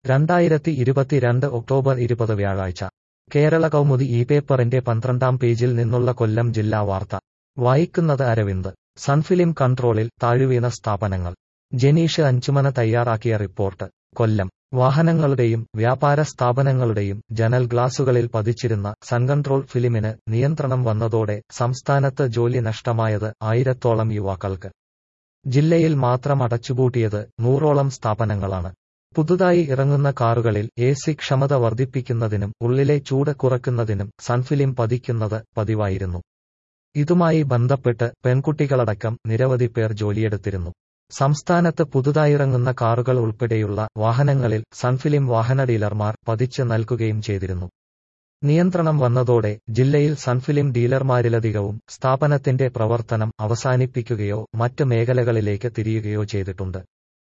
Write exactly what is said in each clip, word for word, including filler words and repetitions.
രണ്ടായിരത്തി ഇരുപത്തിരണ്ട് ഒക്ടോബർ ഇരുപത് വ്യാഴാഴ്ച കേരള കൗമുദി ഈ പേപ്പറിന്റെ പന്ത്രണ്ടാം പേജിൽ നിന്നുള്ള കൊല്ലം ജില്ലാ വാർത്ത വായിക്കുന്നത് അരവിന്ദ്. സൺഫിലിം കൺട്രോളിൽ താഴുവീണ സ്ഥാപനങ്ങൾ. ജനീഷ് അഞ്ചുമന തയ്യാറാക്കിയ റിപ്പോർട്ട്. കൊല്ലം. വാഹനങ്ങളുടെയും വ്യാപാര സ്ഥാപനങ്ങളുടെയും ജനൽ ഗ്ലാസുകളിൽ പതിച്ചിരുന്ന സൺകൺട്രോൾ ഫിലിമിന് നിയന്ത്രണം വന്നതോടെ സംസ്ഥാനത്ത് ജോലി നഷ്ടമായത് ആയിരത്തോളം യുവാക്കൾക്ക്. ജില്ലയിൽ മാത്രം അടച്ചുപൂട്ടിയത് നൂറോളം സ്ഥാപനങ്ങളാണ്. പുതുതായി ഇറങ്ങുന്ന കാറുകളിൽ എ സി ക്ഷമത വർദ്ധിപ്പിക്കുന്നതിനും ഉള്ളിലെ ചൂട് കുറയ്ക്കുന്നതിനും സൺഫിലിം പതിക്കുന്നത് പതിവായിരുന്നു. ഇതുമായി ബന്ധപ്പെട്ട് പെൺകുട്ടികളടക്കം നിരവധി പേർ ജോലിയെടുത്തിരുന്നു. സംസ്ഥാനത്ത് പുതുതായിറങ്ങുന്ന കാറുകൾ ഉൾപ്പെടെയുള്ള വാഹനങ്ങളിൽ സൺഫിലിം വാഹന ഡീലർമാർ പതിച്ച് നൽകുകയും ചെയ്തിരുന്നു. നിയന്ത്രണം വന്നതോടെ ജില്ലയിൽ സൺഫിലിം ഡീലർമാരിലധികവും സ്ഥാപനത്തിന്റെ പ്രവർത്തനം അവസാനിപ്പിക്കുകയോ മറ്റ് മേഖലകളിലേക്ക് തിരിയുകയോ ചെയ്തിട്ടുണ്ട്.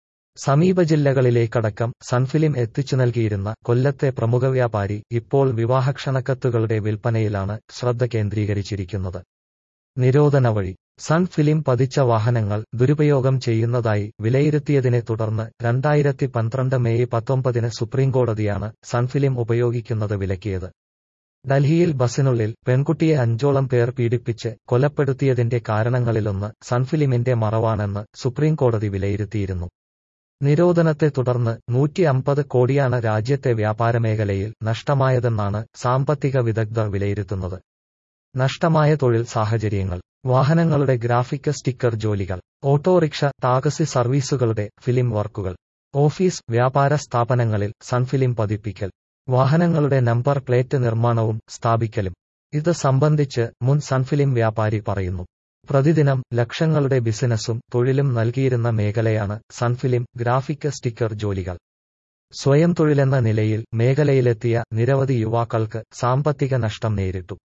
സമീപ ജില്ലകളിലേക്കടക്കം സൺഫിലിം എത്തിച്ചു നൽകിയിരുന്ന കൊല്ലത്തെ പ്രമുഖ വ്യാപാരി ഇപ്പോൾ വിവാഹക്ഷണക്കത്തുകളുടെ വിൽപ്പനയിലാണ് ശ്രദ്ധ കേന്ദ്രീകരിച്ചിരിക്കുന്നത്. നിരോധന വഴി. സൺഫിലിം പതിച്ച വാഹനങ്ങൾ ദുരുപയോഗം ചെയ്യുന്നതായി വിലയിരുത്തിയതിനെ തുടർന്ന് രണ്ടായിരത്തി പന്ത്രണ്ട് മെയ് പത്തൊമ്പതിന് സുപ്രീംകോടതിയാണ് സൺഫിലിം ഉപയോഗിക്കുന്നത് വിലക്കിയത്. ഡൽഹിയിൽ ബസിനുള്ളിൽ പെൺകുട്ടിയെ അഞ്ചോളം പേർ പീഡിപ്പിച്ച് കൊലപ്പെടുത്തിയതിന്റെ കാരണങ്ങളിലൊന്ന് സൺഫിലിമിന്റെ മറവാണെന്ന് സുപ്രീംകോടതി വിലയിരുത്തിയിരുന്നു. നിരോധനത്തെ തുടർന്ന് നൂറ്റി അമ്പത് കോടിയാണ് രാജ്യത്തെ വ്യാപാരമേഖലയിൽ നഷ്ടമായതെന്നാണ് സാമ്പത്തിക വിദഗ്ധർ വിലയിരുത്തുന്നത്. നഷ്ടമായ തൊഴിൽ സാഹചര്യങ്ങൾ. വാഹനങ്ങളുടെ ഗ്രാഫിക് സ്റ്റിക്കർ ജോലികൾ. ഓട്ടോറിക്ഷ ടാക്സി സർവീസുകളുടെ ഫിലിം വർക്കുകൾ. ഓഫീസ് വ്യാപാര സ്ഥാപനങ്ങളിൽ സൺഫിലിം പതിപ്പിക്കൽ. വാഹനങ്ങളുടെ നമ്പർ പ്ലേറ്റ് നിർമ്മാണവും സ്ഥാപിക്കലും. ഇത് സംബന്ധിച്ച് മുൻ സൺഫിലിം വ്യാപാരി പറയുന്നു. പ്രതിദിനം ലക്ഷങ്ങളുടെ ബിസിനസും തൊഴിലും നൽകിയിരുന്ന മേഖലയാണ് സൺഫിലിം ഗ്രാഫിക് സ്റ്റിക്കർ ജോലികൾ. സ്വയം തൊഴിലെന്ന നിലയിൽ മേഖലയിലെത്തിയ നിരവധി യുവാക്കൾക്ക് സാമ്പത്തിക നഷ്ടം നേരിട്ടു.